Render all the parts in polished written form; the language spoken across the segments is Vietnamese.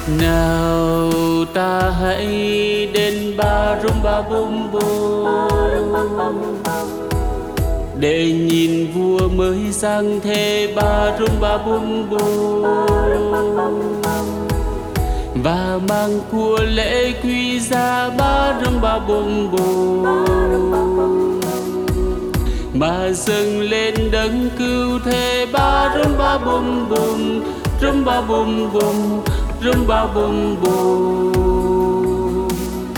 Nào ta hãy đến ba rum ba bum bum để nhìn vua mới sang thế ba rum ba bum bum, và mang của lễ quý giá ba rum ba bum bum, mà dâng lên đấng cứu thế ba rum ba bum bum, rum ba bum bum, rum ba bum bum.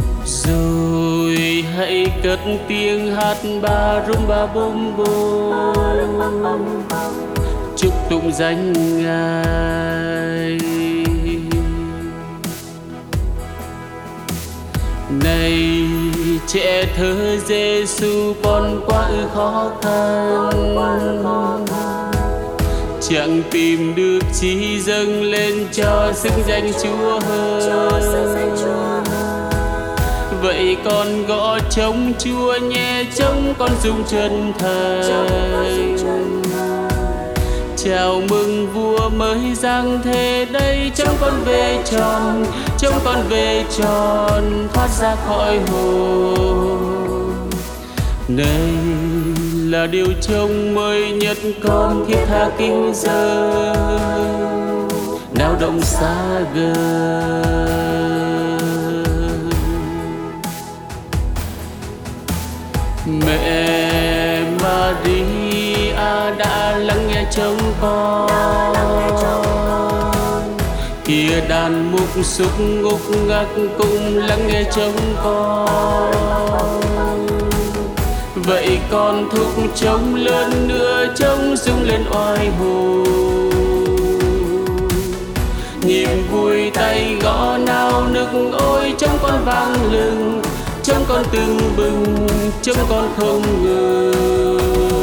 Rồi hãy cất tiếng hát ba rum ba bum bum, chúc tụng danh Ngài. Này trẻ thơ Giêsu con quá ư khó khăn, chẳng tìm được chi dâng lên cho xưng danh Chúa hơn. Vậy con gõ trống Chúa nhé, trống con rung chân thành. Chào mừng vua mới giáng thế đây, trống con về tròn, trống con về tròn, thoát ra khỏi hồn. Đây là điều trông mới nhất con thiết tha kinh dâng, nào động xa gần. Mẹ Maria đã lắng nghe trông con, kia đàn mục xúc ngục ngắc cũng lắng nghe trông con. Vậy con thúc trống lớn nữa, trống rung lên oai hùng. Niềm vui tay gõ nao nức, ôi trống con vang lừng, trống con tưng bừng, trống con không ngừng.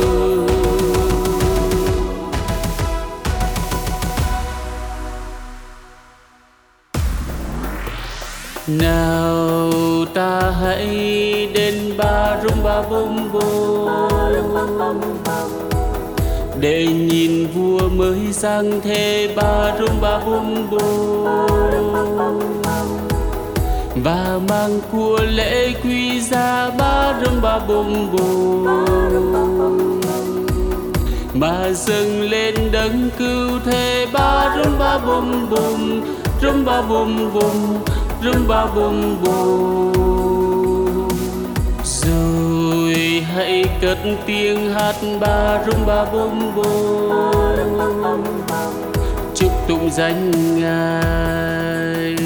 Nào ta hãy đến ba rum ba bum bum để nhìn vua mới sang thế ba rum ba bum bum, và mang của lễ quý giá ba rum ba bum bum, mà dâng lên đấng cứu thế ba rum ba bum bum, rum ba bum bum, rum ba bum bum. Rồi hãy cất tiếng hát ba rum ba bum bum, chúc tụng danh Ngài.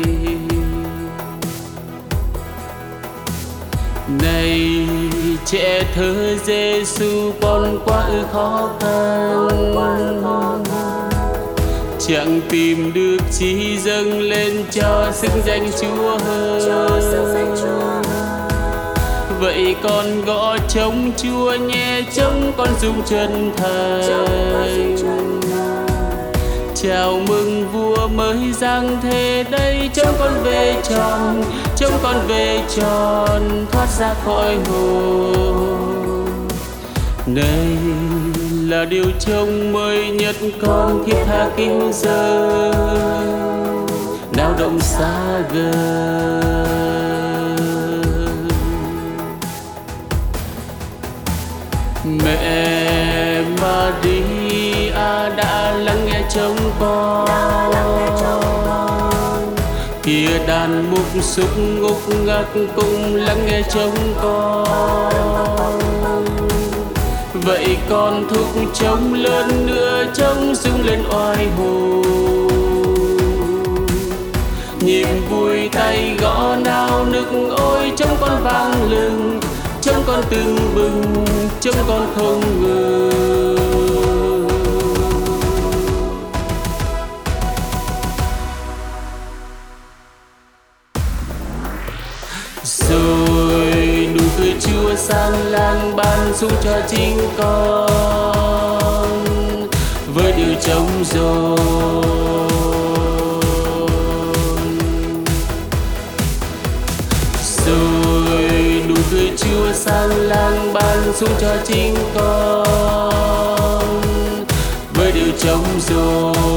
Này trẻ thơ Giêsu con quá ư khó khăn, chẳng tìm được chi dâng lên cho xưng danh Chúa hơn. Vậy con gõ trống Chúa nhé, trống con rung chân thành. Chào mừng vua mới giáng thế đây, trống con về tròn, trống con về tròn, thoát ra khỏi hồn. Đây là điều trông mới nhất con thiết tha kinh dâng, nào động xa gần. Mẹ Maria đã lắng nghe trông con, kia đàn mục xúc ngục ngắc cũng lắng nghe trông con. Vậy con thúc trống lớn nữa, trống rung lên oai hùng. Niềm vui tay gõ nao nức, ôi trống con vang lừng, trống con tưng bừng, trống con không ngừng. Rồi nụ cười Chúa sang lang ban sung cho chính con với điều trống rồn. Rồi nụ cười Chúa sang lang ban sung cho chính con với điều trống rồn.